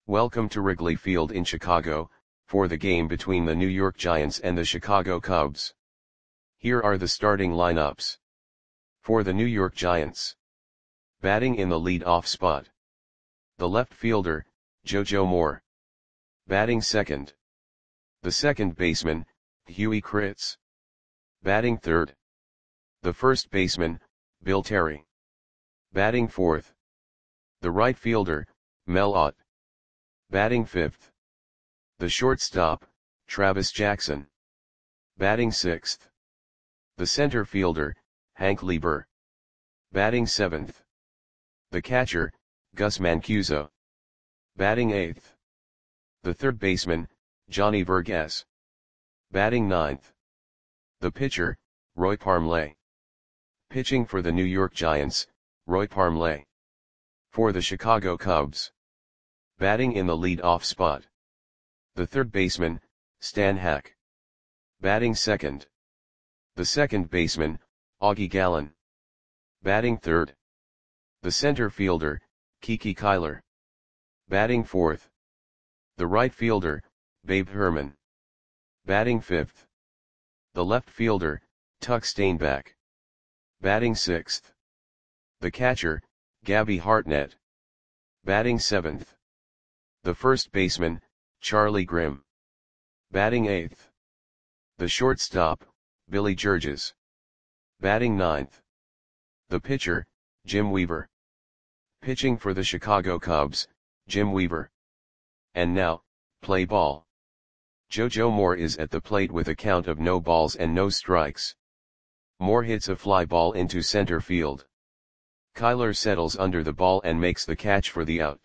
Welcome to Wrigley Field in Chicago, for the game between the New York Giants and the Chicago Cubs. Here are the starting lineups. For the New York Giants. Batting in the lead-off spot. The left fielder, JoJo Moore. Batting second. The second baseman, Huey Kritz. Batting third. The first baseman, Bill Terry. Batting fourth. The right fielder, Mel Ott. Batting fifth. The shortstop, Travis Jackson. Batting sixth. The center fielder, Hank Lieber. Batting seventh. The catcher, Gus Mancuso. Batting eighth. The third baseman, Johnny Vergas. Batting ninth. The pitcher, Roy Parmley. Pitching for the New York Giants, Roy Parmley. For the Chicago Cubs. Batting in the lead-off spot. The third baseman, Stan Hack. Batting second. The second baseman, Augie Gallen. Batting third. The center fielder, Kiki Kyler. Batting fourth. The right fielder, Babe Herman. Batting fifth. The left fielder, Tuck Steinbach. Batting sixth. The catcher, Gabby Hartnett. Batting seventh. The first baseman, Charlie Grimm. Batting eighth. The shortstop, Billy Georges. Batting ninth. The pitcher, Jim Weaver. Pitching for the Chicago Cubs, Jim Weaver. And now, play ball. JoJo Moore is at the plate with a count of no balls and no strikes. Moore hits a fly ball into center field. Kyler settles under the ball and makes the catch for the out.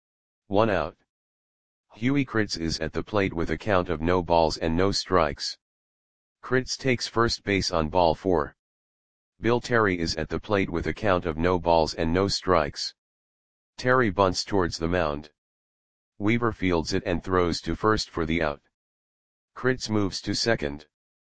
1 out. Huey Kritz is at the plate with a count of no balls and no strikes. Kritz takes first base on ball 4. Bill Terry is at the plate with a count of no balls and no strikes. Terry bunts towards the mound. Weaver fields it and throws to first for the out. Kritz moves to second.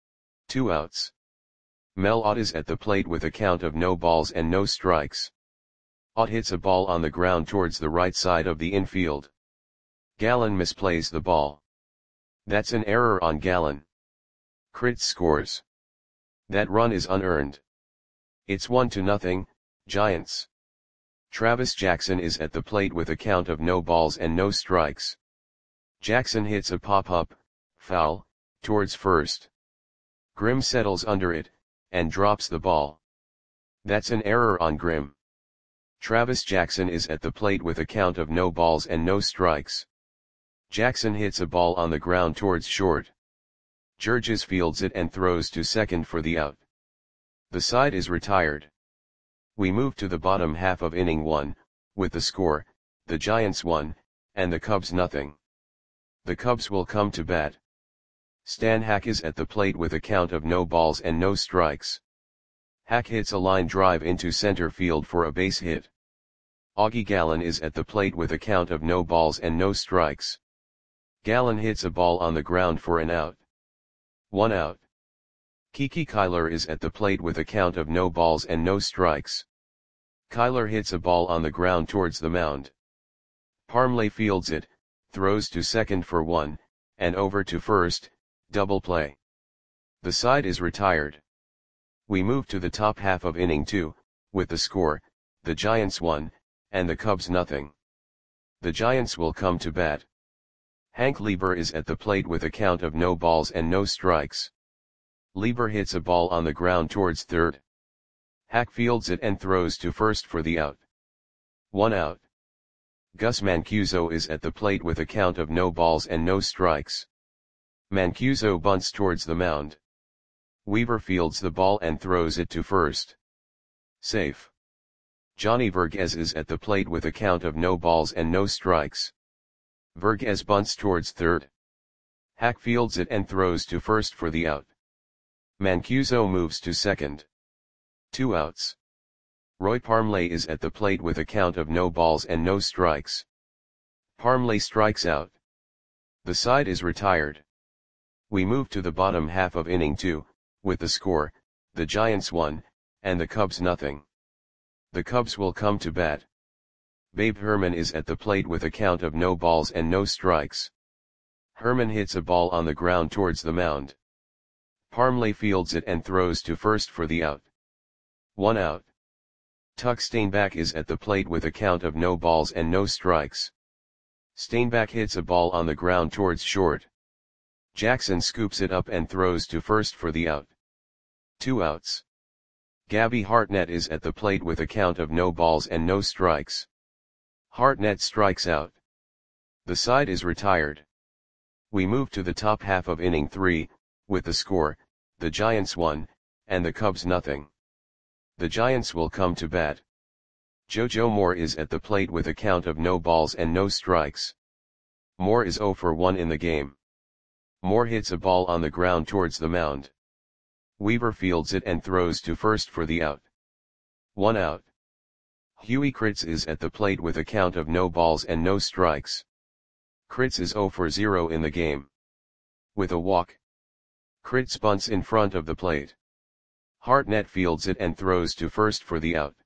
2 outs. Mel Ott is at the plate with a count of no balls and no strikes. Ott hits a ball on the ground towards the right side of the infield. Gallen misplays the ball. That's an error on Gallen. Kritz scores. That run is unearned. It's 1-0, Giants. Travis Jackson is at the plate with a count of no balls and no strikes. Jackson hits a pop-up, foul, towards first. Grimm settles under it, and drops the ball. That's an error on Grimm. Travis Jackson is at the plate with a count of no balls and no strikes. Jackson hits a ball on the ground towards short. Georges fields it and throws to second for the out. The side is retired. We move to the bottom half of inning 1, with the score, the Giants 1, and the Cubs nothing. The Cubs will come to bat. Stan Hack is at the plate with a count of no balls and no strikes. Hack hits a line drive into center field for a base hit. Augie Gallen is at the plate with a count of no balls and no strikes. Gallen hits a ball on the ground for an out. 1 out. Kiki Kyler is at the plate with a count of no balls and no strikes. Kyler hits a ball on the ground towards the mound. Parmley fields it, throws to second for 1, and over to first, double play. The side is retired. We move to the top half of inning 2, with the score, the Giants 1, and the Cubs nothing. The Giants will come to bat. Hank Lieber is at the plate with a count of no balls and no strikes. Lieber hits a ball on the ground towards third. Hack fields it and throws to first for the out. 1 out. Gus Mancuso is at the plate with a count of no balls and no strikes. Mancuso bunts towards the mound. Weaver fields the ball and throws it to first. Safe. Johnny Vergas is at the plate with a count of no balls and no strikes. Vergas bunts towards third. Hack fields it and throws to first for the out. Mancuso moves to second. 2 outs. Roy Parmley is at the plate with a count of no balls and no strikes. Parmley strikes out. The side is retired. We move to the bottom half of inning 2, with the score, the Giants 1, and the Cubs nothing. The Cubs will come to bat. Babe Herman is at the plate with a count of no balls and no strikes. Herman hits a ball on the ground towards the mound. Parmley fields it and throws to first for the out. 1 out. Tuck Steinbach is at the plate with a count of no balls and no strikes. Steinbach hits a ball on the ground towards short. Jackson scoops it up and throws to first for the out. 2 outs. Gabby Hartnett is at the plate with a count of no balls and no strikes. Hartnett strikes out. The side is retired. We move to the top half of inning 3, with the score, the Giants 1, and the Cubs nothing. The Giants will come to bat. JoJo Moore is at the plate with a count of no balls and no strikes. Moore is 0 for 1 in the game. Moore hits a ball on the ground towards the mound. Weaver fields it and throws to first for the out. 1 out. Huey Kritz is at the plate with a count of no balls and no strikes. Kritz is 0 for 0 in the game. With a walk, Kritz bunts in front of the plate. Hartnett fields it and throws to first for the out.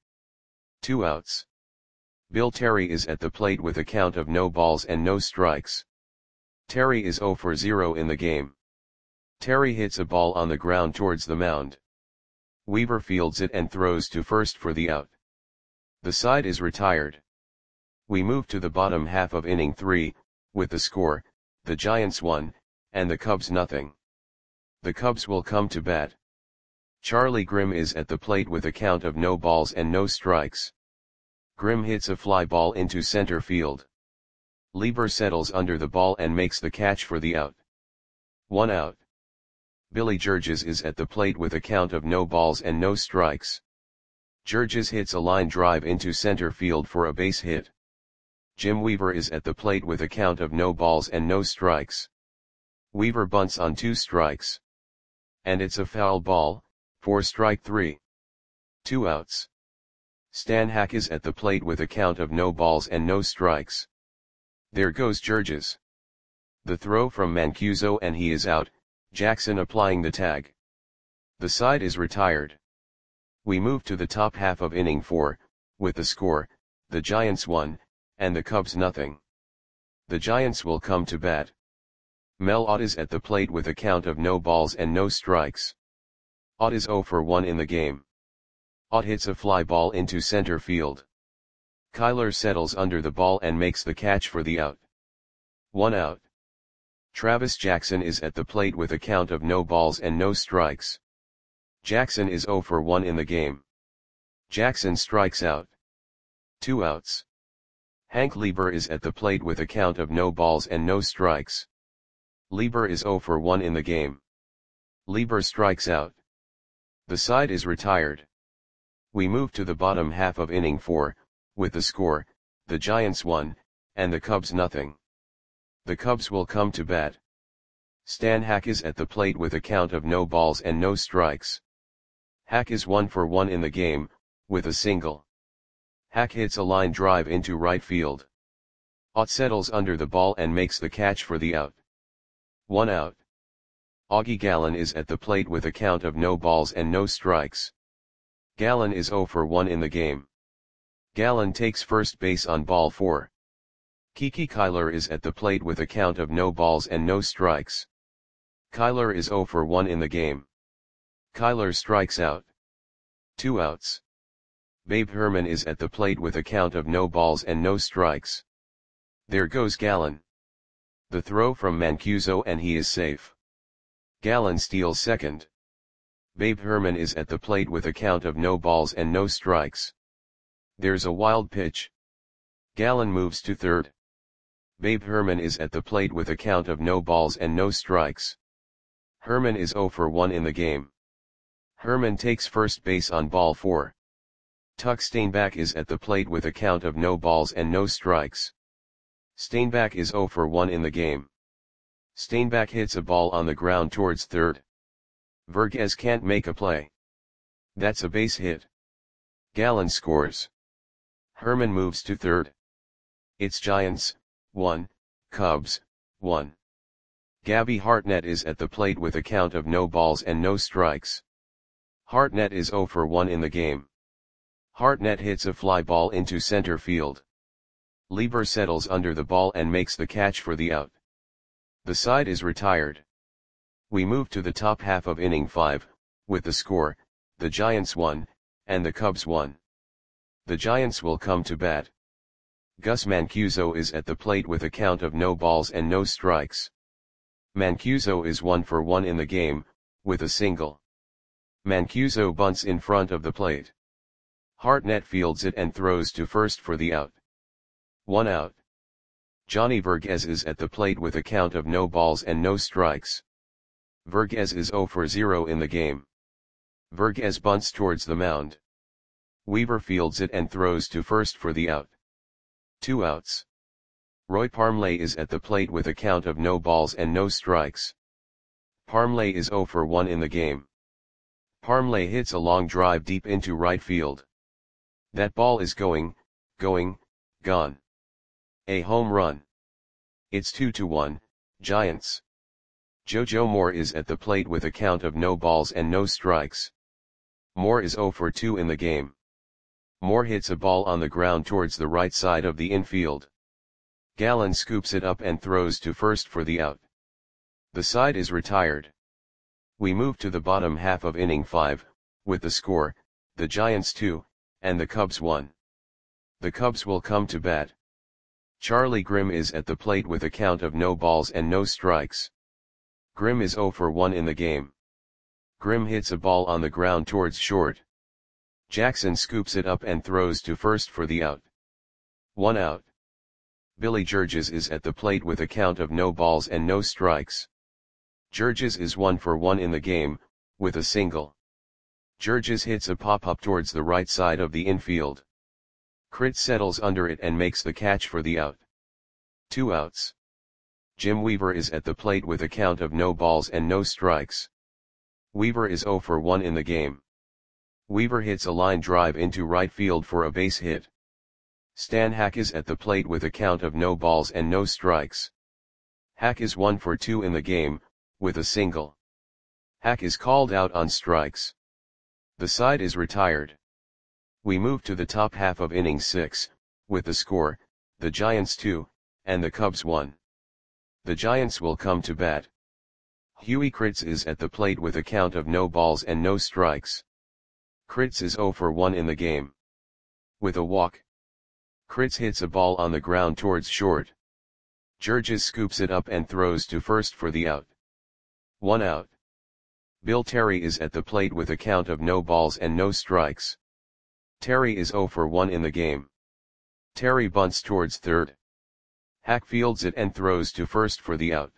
2 outs. Bill Terry is at the plate with a count of no balls and no strikes. Terry is 0 for 0 in the game. Terry hits a ball on the ground towards the mound. Weaver fields it and throws to first for the out. The side is retired. We move to the bottom half of inning 3, with the score, the Giants 1, and the Cubs nothing. The Cubs will come to bat. Charlie Grimm is at the plate with a count of no balls and no strikes. Grimm hits a fly ball into center field. Lieber settles under the ball and makes the catch for the out. 1 out. Billy Georges is at the plate with a count of no balls and no strikes. Georges hits a line drive into center field for a base hit. Jim Weaver is at the plate with a count of no balls and no strikes. Weaver bunts on 2 strikes. And it's a foul ball, for strike 3. 2 outs. Stan Hack is at the plate with a count of no balls and no strikes. There goes Georges. The throw from Mancuso and he is out, Jackson applying the tag. The side is retired. We move to the top half of inning 4, with the score, the Giants 1, and the Cubs nothing. The Giants will come to bat. Mel Ott is at the plate with a count of no balls and no strikes. Ott is 0 for 1 in the game. Ott hits a fly ball into center field. Kyler settles under the ball and makes the catch for the out. 1 out. Travis Jackson is at the plate with a count of no balls and no strikes. Jackson is 0 for 1 in the game. Jackson strikes out. 2 outs. Hank Lieber is at the plate with a count of no balls and no strikes. Lieber is 0 for 1 in the game. Lieber strikes out. The side is retired. We move to the bottom half of inning 4, with the score, the Giants 1, and the Cubs nothing. The Cubs will come to bat. Stan Hack is at the plate with a count of no balls and no strikes. Hack is 1 for 1 in the game, with a single. Hack hits a line drive into right field. Ott settles under the ball and makes the catch for the out. 1 out. Augie Gallen is at the plate with a count of no balls and no strikes. Gallen is 0 for 1 in the game. Gallen takes first base on ball 4. Kiki Kyler is at the plate with a count of no balls and no strikes. Kyler is 0 for 1 in the game. Kyler strikes out. 2 outs. Babe Herman is at the plate with a count of no balls and no strikes. There goes Gallen. The throw from Mancuso and he is safe. Gallen steals second. Babe Herman is at the plate with a count of no balls and no strikes. There's a wild pitch. Gallen moves to third. Babe Herman is at the plate with a count of no balls and no strikes. Herman is 0 for 1 in the game. Herman takes first base on ball 4. Tuck Steinbach is at the plate with a count of no balls and no strikes. Steinbach is 0 for 1 in the game. Steinbach hits a ball on the ground towards third. Vergez can't make a play. That's a base hit. Gallen scores. Herman moves to third. It's Giants 1, Cubs 1. Gabby Hartnett is at the plate with a count of no balls and no strikes. Hartnett is 0 for 1 in the game. Hartnett hits a fly ball into center field. Lieber settles under the ball and makes the catch for the out. The side is retired. We move to the top half of inning 5, with the score, the Giants 1, and the Cubs 1. The Giants will come to bat. Gus Mancuso is at the plate with a count of no balls and no strikes. Mancuso is 1 for 1 in the game, with a single. Mancuso bunts in front of the plate. Hartnett fields it and throws to first for the out. 1 out. Johnny Verghese is at the plate with a count of no balls and no strikes. Verghese is 0 for 0 in the game. Verghese bunts towards the mound. Weaver fields it and throws to first for the out. 2 outs. Roy Parmley is at the plate with a count of no balls and no strikes. Parmley is 0 for 1 in the game. Parmley hits a long drive deep into right field. That ball is gone. A home run. It's 2-1, Giants. Jojo Moore is at the plate with a count of no balls and no strikes. Moore is 0 for 2 in the game. Moore hits a ball on the ground towards the right side of the infield. Gallen scoops it up and throws to first for the out. The side is retired. We move to the bottom half of inning 5, with the score, the Giants 2, and the Cubs 1. The Cubs will come to bat. Charlie Grimm is at the plate with a count of no balls and no strikes. Grimm is 0 for 1 in the game. Grimm hits a ball on the ground towards short. Jackson scoops it up and throws to first for the out. 1 out. Billy Georges is at the plate with a count of no balls and no strikes. Georges is 1 for 1 in the game, with a single. Georges hits a pop-up towards the right side of the infield. Crit settles under it and makes the catch for the out. 2 outs. Jim Weaver is at the plate with a count of no balls and no strikes. Weaver is 0 for 1 in the game. Weaver hits a line drive into right field for a base hit. Stan Hack is at the plate with a count of no balls and no strikes. Hack is 1 for 2 in the game, with a single. Hack is called out on strikes. The side is retired. We move to the top half of inning 6, with the score, the Giants 2, and the Cubs 1. The Giants will come to bat. Huey Critz is at the plate with a count of no balls and no strikes. Critz is 0 for 1 in the game. With a walk. Critz hits a ball on the ground towards short. Georges scoops it up and throws to first for the out. 1 out. Bill Terry is at the plate with a count of no balls and no strikes. Terry is 0 for 1 in the game. Terry bunts towards third. Hack fields it and throws to first for the out.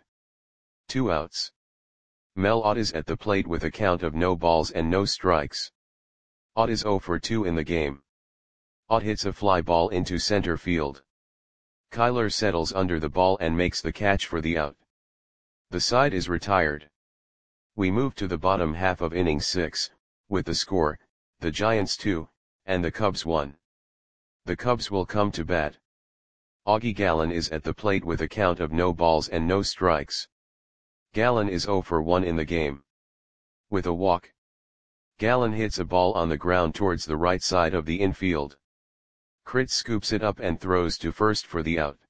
2 outs. Mel Ott is at the plate with a count of no balls and no strikes. Ott is 0 for 2 in the game. Ott hits a fly ball into center field. Kyler settles under the ball and makes the catch for the out. The side is retired. We move to the bottom half of inning 6, with the score, the Giants 2, and the Cubs 1. The Cubs will come to bat. Augie Gallen is at the plate with a count of no balls and no strikes. Gallen is 0 for 1 in the game. With a walk. Gallen hits a ball on the ground towards the right side of the infield. Critz scoops it up and throws to first for the out.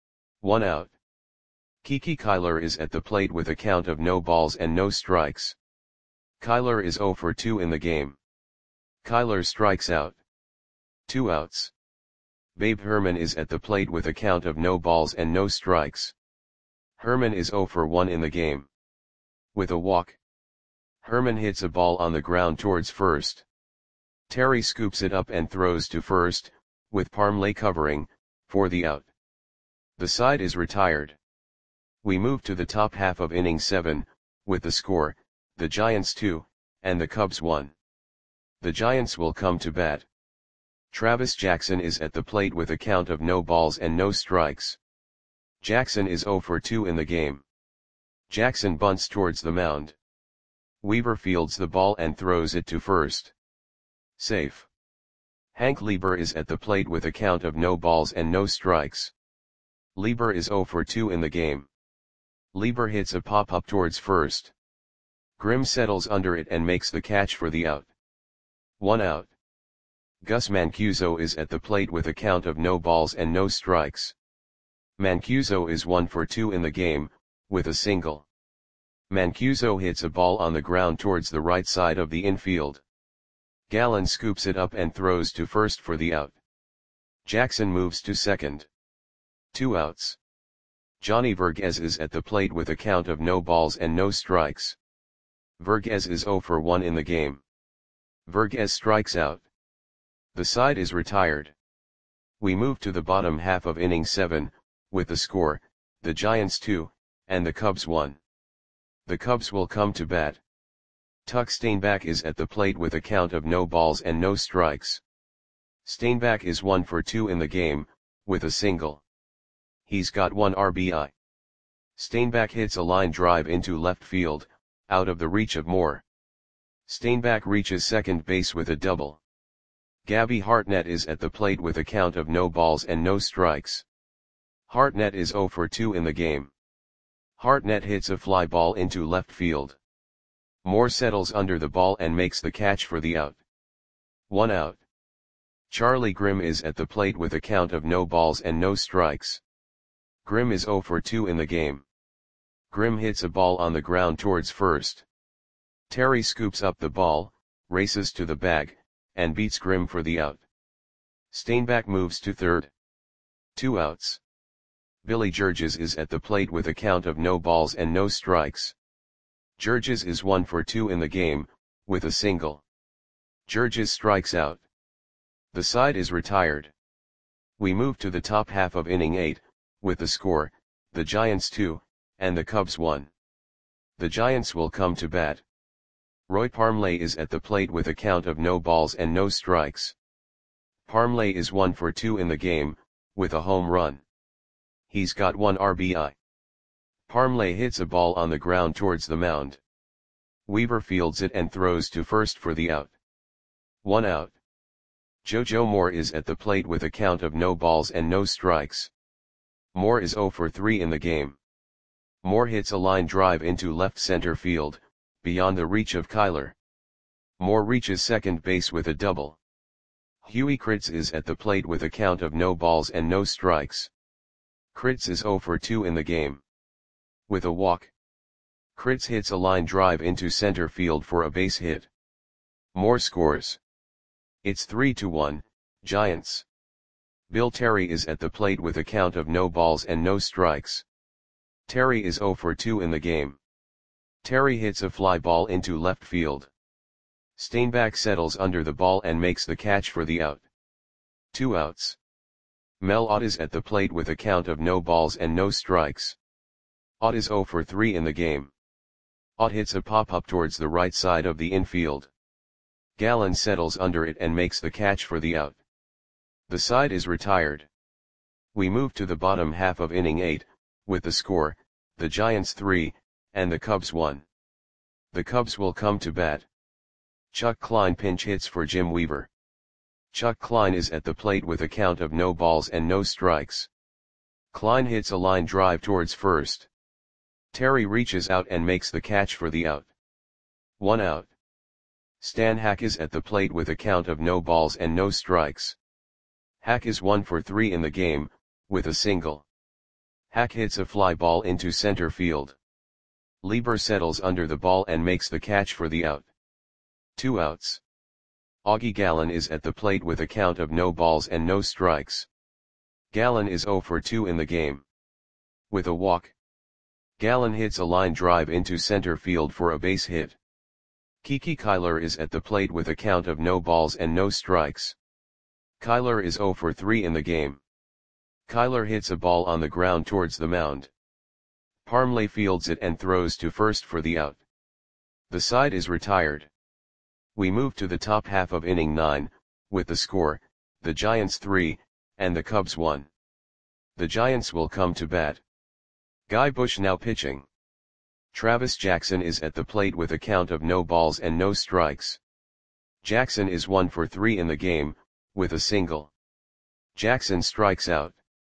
1 out. Kiki Kyler is at the plate with a count of no balls and no strikes. Kyler is 0 for 2 in the game. Kyler strikes out. 2 outs. Babe Herman is at the plate with a count of no balls and no strikes. Herman is 0 for 1 in the game. With a walk. Herman hits a ball on the ground towards first. Terry scoops it up and throws to first, with Parmley covering, for the out. The side is retired. We move to the top half of inning 7, with the score, the Giants 2, and the Cubs 1. The Giants will come to bat. Travis Jackson is at the plate with a count of no balls and no strikes. Jackson is 0 for 2 in the game. Jackson bunts towards the mound. Weaver fields the ball and throws it to first. Safe. Hank Lieber is at the plate with a count of no balls and no strikes. Lieber is 0 for 2 in the game. Lieber hits a pop-up towards first. Grimm settles under it and makes the catch for the out. 1 out. Gus Mancuso is at the plate with a count of no balls and no strikes. Mancuso is 1 for 2 in the game, with a single. Mancuso hits a ball on the ground towards the right side of the infield. Gallen scoops it up and throws to first for the out. Jackson moves to second. 2 outs. Johnny Verghese is at the plate with a count of no balls and no strikes. Verghese is 0 for 1 in the game. Verghese strikes out. The side is retired. We move to the bottom half of inning 7, with the score, the Giants 2, and the Cubs 1. The Cubs will come to bat. Tuck Steinbach is at the plate with a count of no balls and no strikes. Steinbach is 1 for 2 in the game, with a single. He's got 1 RBI. Steinbach hits a line drive into left field, out of the reach of Moore. Steinbach reaches second base with a double. Gabby Hartnett is at the plate with a count of no balls and no strikes. Hartnett is 0 for 2 in the game. Hartnett hits a fly ball into left field. Moore settles under the ball and makes the catch for the out. 1 out. Charlie Grimm is at the plate with a count of no balls and no strikes. Grimm is 0 for 2 in the game. Grimm hits a ball on the ground towards first. Terry scoops up the ball, races to the bag, and beats Grimm for the out. Steinbach moves to third. 2 outs. Billy Georges is at the plate with a count of no balls and no strikes. Georges is 1 for 2 in the game, with a single. Georges strikes out. The side is retired. We move to the top half of inning 8, with the score, the Giants 2, and the Cubs 1. The Giants will come to bat. Roy Parmley is at the plate with a count of no balls and no strikes. Parmley is 1 for 2 in the game, with a home run. He's got 1 RBI. Parmley hits a ball on the ground towards the mound. Weaver fields it and throws to first for the out. 1 out. JoJo Moore is at the plate with a count of no balls and no strikes. Moore is 0 for 3 in the game. Moore hits a line drive into left center field, beyond the reach of Kyler. Moore reaches second base with a double. Huey Kritz is at the plate with a count of no balls and no strikes. Kritz is 0 for 2 in the game. With a walk. Kritz hits a line drive into center field for a base hit. Moore scores. It's 3-1, Giants. Bill Terry is at the plate with a count of no balls and no strikes. Terry is 0 for 2 in the game. Terry hits a fly ball into left field. Steinbach settles under the ball and makes the catch for the out. 2 outs. Mel Ott is at the plate with a count of no balls and no strikes. Ott is 0 for 3 in the game. Ott hits a pop-up towards the right side of the infield. Gallen settles under it and makes the catch for the out. The side is retired. We move to the bottom half of inning 8, with the score, the Giants 3, and the Cubs 1. The Cubs will come to bat. Chuck Klein pinch hits for Jim Weaver. Chuck Klein is at the plate with a count of no balls and no strikes. Klein hits a line drive towards first. Terry reaches out and makes the catch for the out. 1 out. Stan Hack is at the plate with a count of no balls and no strikes. Hack is 1 for 3 in the game, with a single. Hack hits a fly ball into center field. Lieber settles under the ball and makes the catch for the out. 2 outs. Augie Gallen is at the plate with a count of no balls and no strikes. Gallen is 0 for 2 in the game. With a walk. Gallen hits a line drive into center field for a base hit. Kiki Kyler is at the plate with a count of no balls and no strikes. Kyler is 0 for 3 in the game. Kyler hits a ball on the ground towards the mound. Parmley fields it and throws to first for the out. The side is retired. We move to the top half of inning 9, with the score, the Giants 3, and the Cubs 1. The Giants will come to bat. Guy Bush now pitching. Travis Jackson is at the plate with a count of no balls and no strikes. Jackson is 1 for 3 in the game, with a single. Jackson strikes out.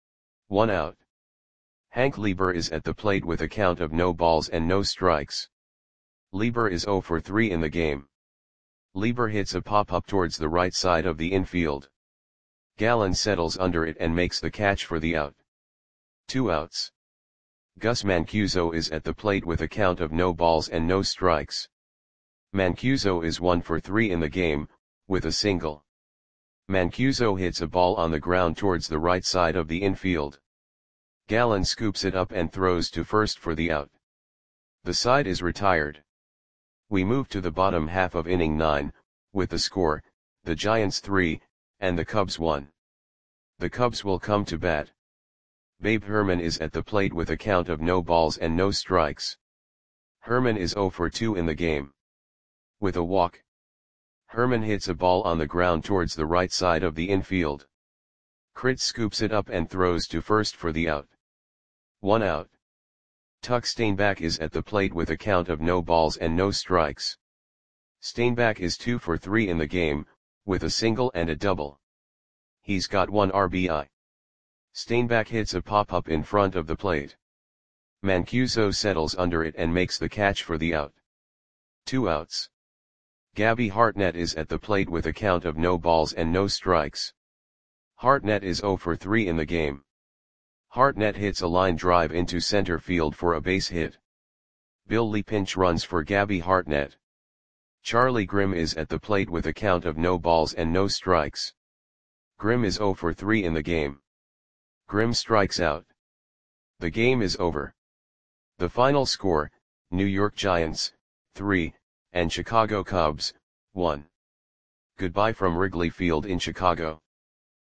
1 out. Hank Lieber is at the plate with a count of no balls and no strikes. Lieber is 0 for 3 in the game. Lieber hits a pop-up towards the right side of the infield. Gallen settles under it and makes the catch for the out. 2 outs. Gus Mancuso is at the plate with a count of no balls and no strikes. Mancuso is 1 for 3 in the game, with a single. Mancuso hits a ball on the ground towards the right side of the infield. Gallen scoops it up and throws to first for the out. The side is retired. We move to the bottom half of inning 9, with the score, the Giants 3, and the Cubs 1. The Cubs will come to bat. Babe Herman is at the plate with a count of no balls and no strikes. Herman is 0 for 2 in the game. With a walk, Herman hits a ball on the ground towards the right side of the infield. Critz scoops it up and throws to first for the out. 1 out. Tuck Steinbach is at the plate with a count of no balls and no strikes. Steinbach is 2 for 3 in the game, with a single and a double. He's got 1 RBI. Steinbach hits a pop-up in front of the plate. Mancuso settles under it and makes the catch for the out. 2 outs. Gabby Hartnett is at the plate with a count of no balls and no strikes. Hartnett is 0 for 3 in the game. Hartnett hits a line drive into center field for a base hit. Bill Lee pinch runs for Gabby Hartnett. Charlie Grimm is at the plate with a count of no balls and no strikes. Grimm is 0 for 3 in the game. Grimm strikes out. The game is over. The final score, New York Giants, 3, and Chicago Cubs, 1. Goodbye from Wrigley Field in Chicago.